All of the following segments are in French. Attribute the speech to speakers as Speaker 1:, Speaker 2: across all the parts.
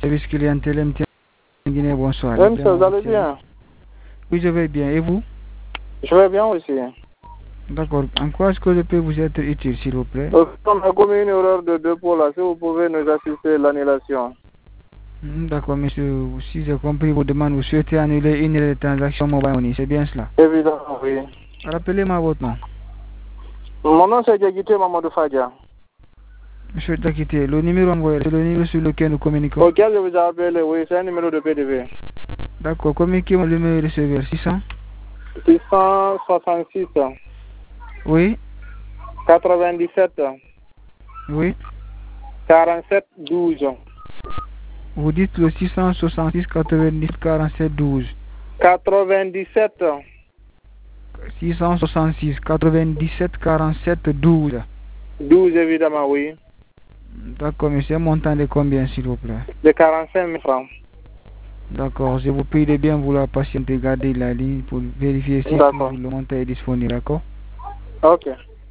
Speaker 1: Service clientèle MTN Guinée, bonsoir.
Speaker 2: Oui, monsieur, vous allez bien?
Speaker 1: Oui, je vais bien. Et vous?
Speaker 2: Je vais bien aussi.
Speaker 1: D'accord. En quoi est-ce que je peux vous être utile, s'il vous plaît?
Speaker 2: On a commis une erreur de 2 pour là. Si vous pouvez nous assister à l'annulation.
Speaker 1: D'accord, monsieur. Si j'ai compris vos demandes, vous souhaitez annuler une des transactions mobile money. C'est bien cela?
Speaker 2: Évidemment, oui.
Speaker 1: Rappelez-moi votre nom.
Speaker 2: Mon nom, c'est Diakité Mamadou Fadja.
Speaker 1: Monsieur Diakité, le numéro envoyé, c'est le numéro sur lequel nous communiquons.
Speaker 2: Auquel je vous ai appelé, oui, c'est un numéro de PDV.
Speaker 1: D'accord. Communiquez-moi le numéro receveur. 600?
Speaker 2: 666.
Speaker 1: Oui.
Speaker 2: 97.
Speaker 1: Oui.
Speaker 2: 47 12.
Speaker 1: Vous dites le 666 90 47 12.
Speaker 2: 97.
Speaker 1: 666 97 47 12.
Speaker 2: 12, évidemment, oui.
Speaker 1: D'accord, monsieur. Un montant de combien, s'il vous plaît?
Speaker 2: De 45 000 francs.
Speaker 1: D'accord, je vous prie de bien vouloir patienter, garder la ligne pour vérifier si le montant est disponible, d'accord?
Speaker 2: Ok.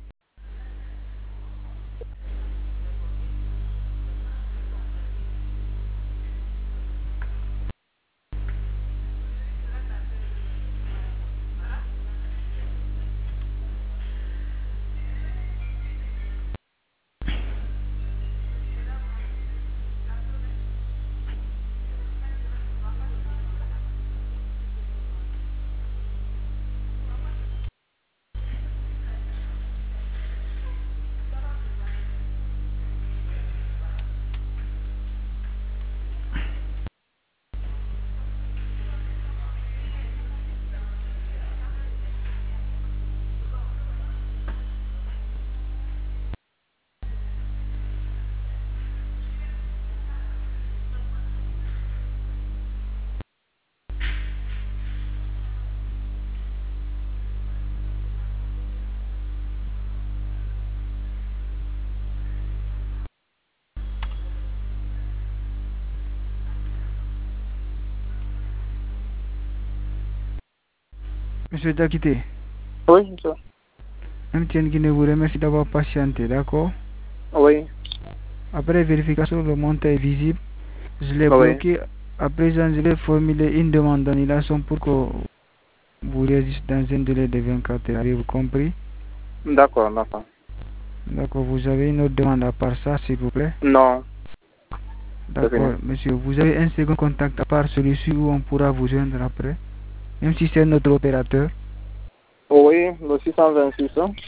Speaker 1: Monsieur Diakité.
Speaker 2: Oui, monsieur.
Speaker 1: MTN Guinée vous remercie d'avoir patienté, d'accord?
Speaker 2: Oui.
Speaker 1: Après vérification, le montant est visible. Je l'ai
Speaker 2: Oui.
Speaker 1: bloqué. À présent, je vais formuler une demande d'annulation pour que vous réagissez dans un délai de 24 heures. Avez-vous compris?
Speaker 2: D'accord, d'accord.
Speaker 1: D'accord, vous avez une autre demande à part ça, s'il vous plaît?
Speaker 2: Non.
Speaker 1: D'accord, monsieur. Vous avez un second contact à part celui-ci où on pourra vous joindre après? Même si c'est notre opérateur?
Speaker 2: Oui, le 626.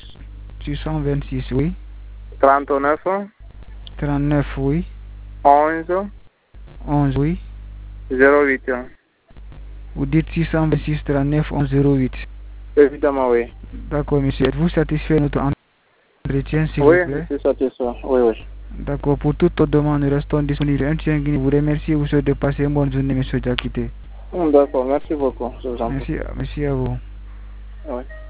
Speaker 1: 626, oui.
Speaker 2: 39.
Speaker 1: 39, oui.
Speaker 2: 11.
Speaker 1: 11, oui.
Speaker 2: 08.
Speaker 1: Vous dites 626 39 11 08.
Speaker 2: Évidemment, oui.
Speaker 1: D'accord, monsieur. Êtes-vous satisfait de notre entretien, s'il
Speaker 2: Oui,
Speaker 1: vous plaît?
Speaker 2: je suis satisfait. Oui, oui.
Speaker 1: D'accord. Pour toute autre demande, nous restons disponibles. MTN Guinée vous remercie et vous souhaite de passer une bonne journée, monsieur Diakité.
Speaker 2: D'accord, merci beaucoup.
Speaker 1: Merci à vous.
Speaker 2: Oui.